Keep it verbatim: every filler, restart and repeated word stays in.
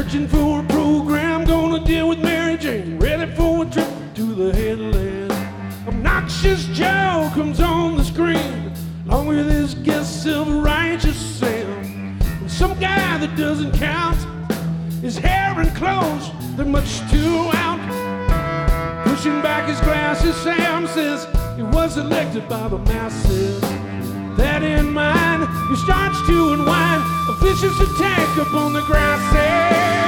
searching for a program, gonna deal with Mary Jane, ready for a trip to the headland. Obnoxious Joe comes on the screen, along with his guest self-righteous Sam. And some guy that doesn't count, his hair and clothes, they're much too out. Pushing back his glasses, Sam says he was elected by the masses. That in mind, he starts to unwind a vicious attack upon the grasses.